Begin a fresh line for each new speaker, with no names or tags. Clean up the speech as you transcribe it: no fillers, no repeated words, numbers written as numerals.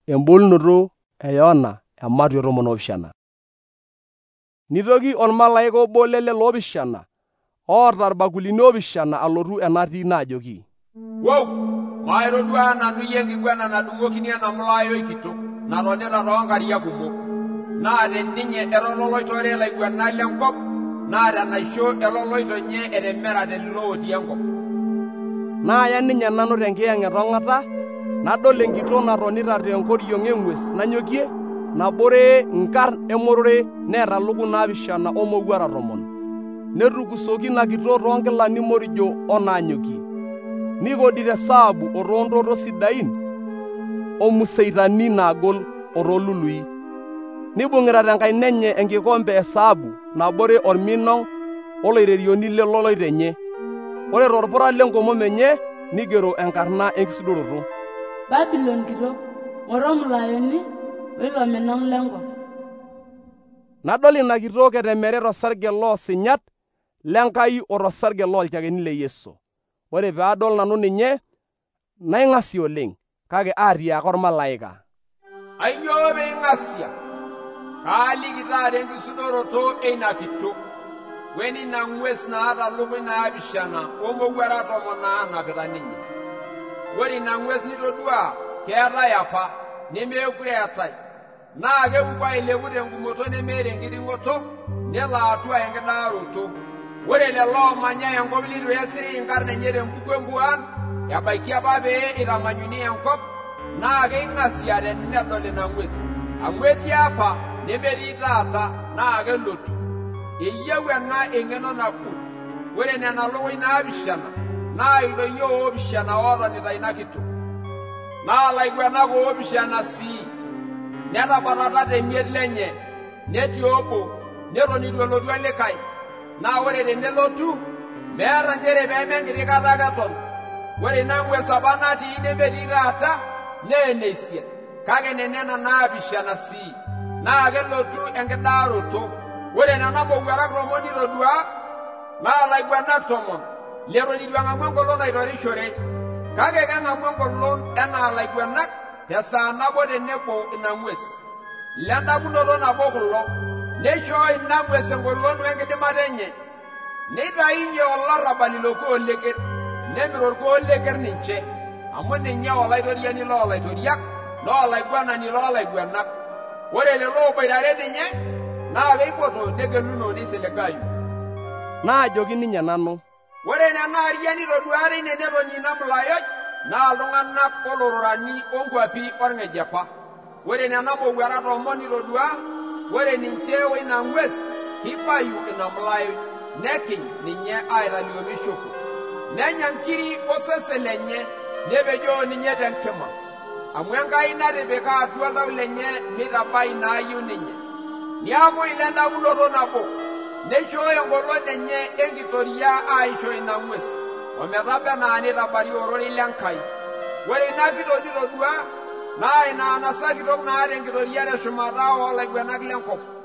Embulunoto e Yohana ematua 17. Nitoki ormalaika obo lelo 7 oota irbakulini 7 alotu enatii naajoki,
Wow! Maitodua nanu iyie enkiguana nadung'okini ena mulaayoi kitok natonita toonkariak kumok. Naa teninye eloloitore ilaiguanak lenkop, naa tenaisho eloloitonye etemerate lelo otii enkop.
Naaya ninye nanu tenkiyang'et ong'ata, nadol enkitok natonita tenkoriong eng'ues nanyokie, nabore nkarn emorore neeta lukuny 7 omowuarak 10. Netukusoki ina kitok toonkilani morijo onaanyokie, nikodito esaabu otoontoto sidain omuseitani naagol otoolului. Nibung'ita tenkaina enye enkikombe esaabu nabore orminong oloiterioni leloloito enye. Ore torpura lenkomom enye nigero enkarna enkisudoroto,
Babilon kitok, ng'oro mulayoni oilo minong lenkop.
Nadol ina kitok etemere tosarge loosinyat lenkai o tosarge loolchakeni le Yesu. Ore peadol nanu ninye, naing'asie oleng, kake aatiaka ormalaika,
Ainyoo piing'asia? Kaaliki taata enkisudoroto eina kitok, wenina ng'ues naata lukuny 7 omowuarak 10 naanapita ninye. Ore ina ng'ues nitodua keetai apa, nemeekure eetai, naa kepuku ailepu tenkumoto nemeeta enkiting'oto, nelo atua enkidaaroto. Ore lelo oomanya enkop litu esiri inkarn enye tembuku empuan, ebaiki apa pee itamanyuni enkop, naa keing'asia tenedol ina ng'ues, amu etii apa nemetii taata naa kelotu. Eyieu ena eng'eno nagut. Ore nena lukuny 7 naa ildoinyio 7 ootonita ina kitok, naa ilaiguanak 7 sii. Netabatata temiet lenye, netii obo, neton itu elotu olikae. Naa ore tenelotu, meeta nchere peemenkiti kata ake eton. Ore ina ng'ues apa natii nemetii taata, nee eneisiet, kake nenena 7 sii, naa kelotu enkidaaroto. Ore nena mowuarak 10 nitodua, naa ilaiguanak 10 leton itu eng'amu enkolong naitorishore, kake keng'amu enkolong enaa ilaiguanak tesaa nabo tenebo ina ng'ues. Lendamunoto nabo kulo, neishoo ina ng'ues engolon wenkidimata enye. Neitainye olarrabal ilorkuo leker, nemir orkuo leker ninche, amu ninye olaitoriani loolaitoriak, noolaiguanani loolaiguanak. Ore lelo oboitare ninye, naa keipoto negeluno neisiligayu.
Naajoki ninye nanu,
Ore nena ariani toduare ine netonyi ina mulayoi, naa iltung'anak olororani onkwapi orng'ejepa. Ore nena mowuarak 10 nitodua, ore ninche oina ng'ues kibayu ina mulayoi, nekiny ninye aitalio mishopo. Nenya nkiri osesen lenye, nepejoo ninye tenkima, amu Enkai natipika atua oltau lenye mitabai naayieu ninye. Niaku ilendamunoto nabo, neishooyo engolon enye enkitoria aisho ina ng'ues, ometaba enaa nitabari ororei lenkai. Ore ina kitok nitodua, naa ina anasa kitok naata enkitoria teshumata oolaiguanak lenkop.